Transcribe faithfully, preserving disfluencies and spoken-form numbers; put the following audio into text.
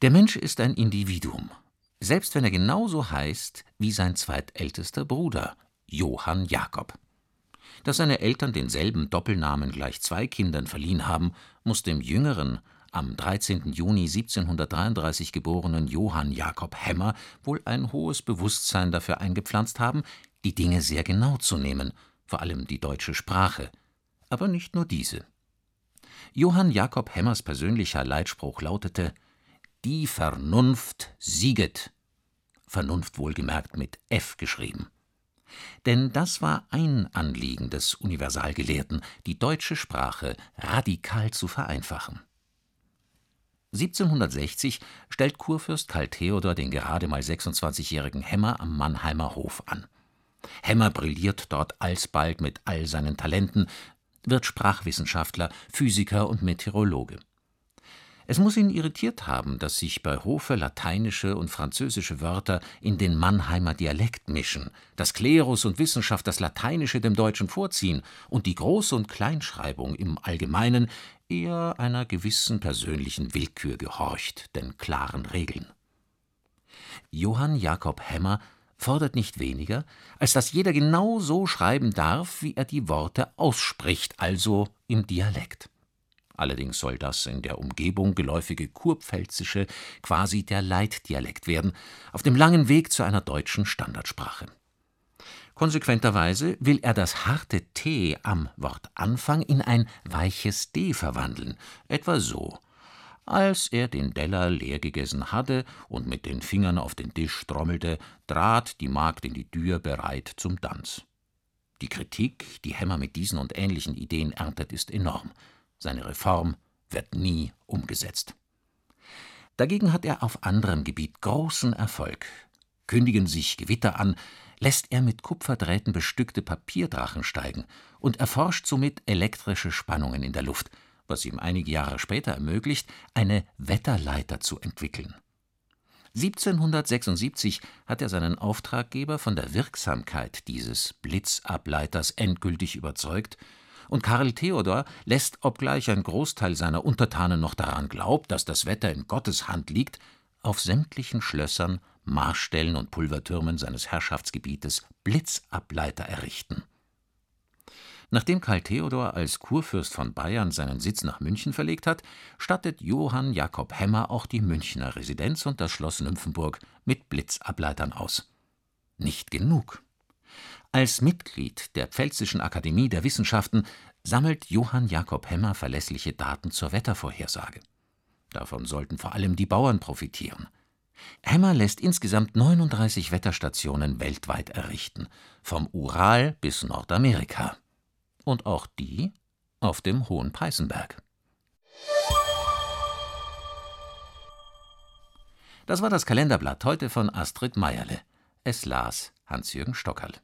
Der Mensch ist ein Individuum, selbst wenn er genauso heißt wie sein zweitältester Bruder, Johann Jakob. Dass seine Eltern denselben Doppelnamen gleich zwei Kindern verliehen haben, muss dem jüngeren, am dreizehnten Juni siebzehnhundertdreiunddreißig geborenen Johann Jakob Hemmer wohl ein hohes Bewusstsein dafür eingepflanzt haben, die Dinge sehr genau zu nehmen, vor allem die deutsche Sprache, aber nicht nur diese. Johann Jakob Hemmers persönlicher Leitspruch lautete: »Die Vernunft sieget«, Vernunft wohlgemerkt mit F geschrieben. Denn das war ein Anliegen des Universalgelehrten, die deutsche Sprache radikal zu vereinfachen. siebzehnhundertsechzig stellt Kurfürst Karl Theodor den gerade mal sechsundzwanzigjährigen Hemmer am Mannheimer Hof an. Hemmer brilliert dort alsbald mit all seinen Talenten, wird Sprachwissenschaftler, Physiker und Meteorologe. Es muss ihn irritiert haben, dass sich bei Hofe lateinische und französische Wörter in den Mannheimer Dialekt mischen, dass Klerus und Wissenschaft das Lateinische dem Deutschen vorziehen und die Groß- und Kleinschreibung im Allgemeinen eher einer gewissen persönlichen Willkür gehorcht, denn klaren Regeln. Johann Jakob Hemmer fordert nicht weniger, als dass jeder genau so schreiben darf, wie er die Worte ausspricht, also im Dialekt. Allerdings soll das in der Umgebung geläufige Kurpfälzische quasi der Leitdialekt werden, auf dem langen Weg zu einer deutschen Standardsprache. Konsequenterweise will er das harte T am Wortanfang in ein weiches D verwandeln, etwa so: Als er den Deller leer gegessen hatte und mit den Fingern auf den Tisch trommelte, trat die Magd in die Tür bereit zum Tanz. Die Kritik, die Hemmer mit diesen und ähnlichen Ideen erntet, ist enorm. Seine Reform wird nie umgesetzt. Dagegen hat er auf anderem Gebiet großen Erfolg. Kündigen sich Gewitter an, lässt er mit Kupferdrähten bestückte Papierdrachen steigen und erforscht somit elektrische Spannungen in der Luft, was ihm einige Jahre später ermöglicht, eine Wetterleiter zu entwickeln. siebzehnhundertsechsundsiebzig hat er seinen Auftraggeber von der Wirksamkeit dieses Blitzableiters endgültig überzeugt, und Karl Theodor lässt, obgleich ein Großteil seiner Untertanen noch daran glaubt, dass das Wetter in Gottes Hand liegt, auf sämtlichen Schlössern, Marställen und Pulvertürmen seines Herrschaftsgebietes Blitzableiter errichten. Nachdem Karl Theodor als Kurfürst von Bayern seinen Sitz nach München verlegt hat, stattet Johann Jakob Hemmer auch die Münchner Residenz und das Schloss Nymphenburg mit Blitzableitern aus. Nicht genug. Als Mitglied der Pfälzischen Akademie der Wissenschaften sammelt Johann Jakob Hemmer verlässliche Daten zur Wettervorhersage. Davon sollten vor allem die Bauern profitieren. Hemmer lässt insgesamt neununddreißig Wetterstationen weltweit errichten, vom Ural bis Nordamerika. Und auch die auf dem Hohen Peißenberg. Das war das Kalenderblatt heute von Astrid Meierle. Es las Hans-Jürgen Stockerl.